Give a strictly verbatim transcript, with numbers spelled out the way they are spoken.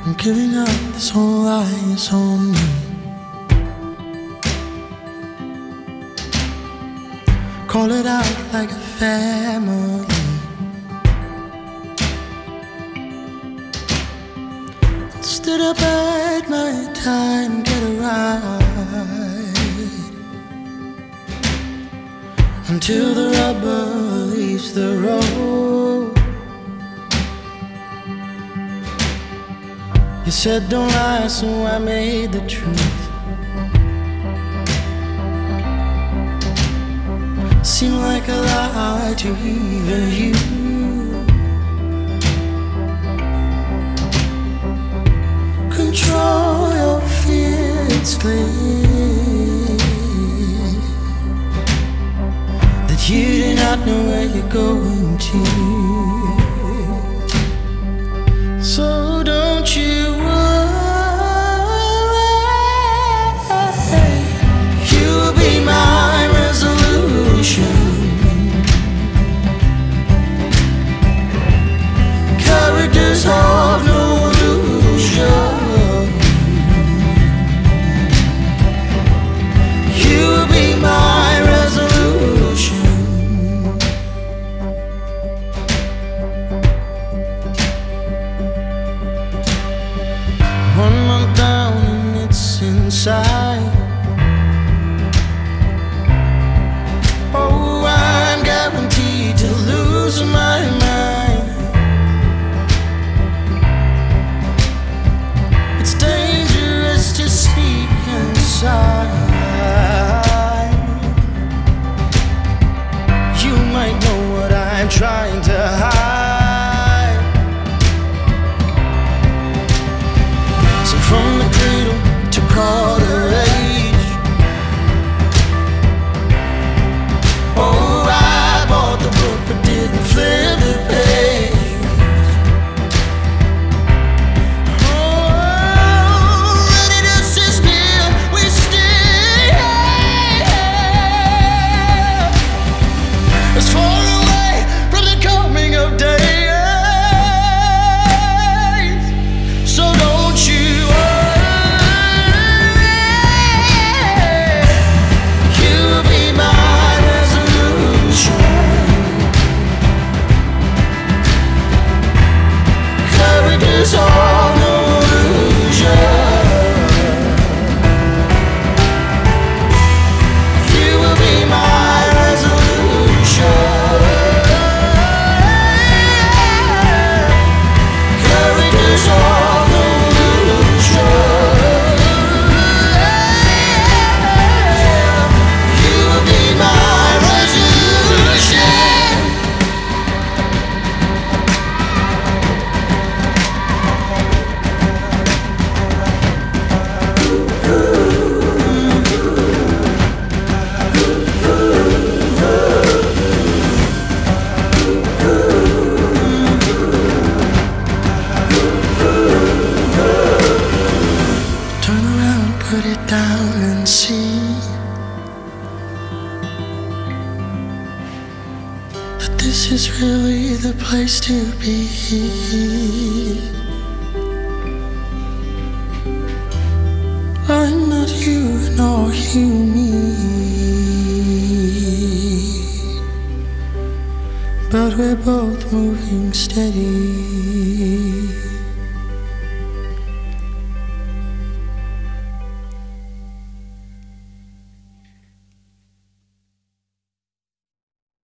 I'm giving up, this whole lie is on me. Call it out like a family. Stood up at my time, get a ride until the rubber leaves the road. You said don't lie, so I made the truth seem like a lie to even you. Control your fear, it's clear that you do not know where you're going to. So don't you worry, you'll be my resolution. Characters of no illusion. You'll be my resolution. One month down and it's inside. Oh, I'm guaranteed to lose my mind. It's dangerous to speak inside. You might know what I'm trying to hide. So from the cradle to quarter age, oh, I bought the book but didn't flip the page. Oh, ready to sit still, we stay as far away from the coming of days. So don't you worry, you'll be my resolution. Characters of no illusion. You will be my resolution. Characters of no illusion. You will be my resolution. Turn around, put it down and see that this is really the place to be. I'm not you, nor you me, but we're both moving steady.